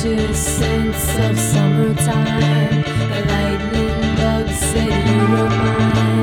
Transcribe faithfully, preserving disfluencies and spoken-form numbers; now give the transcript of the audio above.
delicious sense of summertime. The lightning bug said you were mine.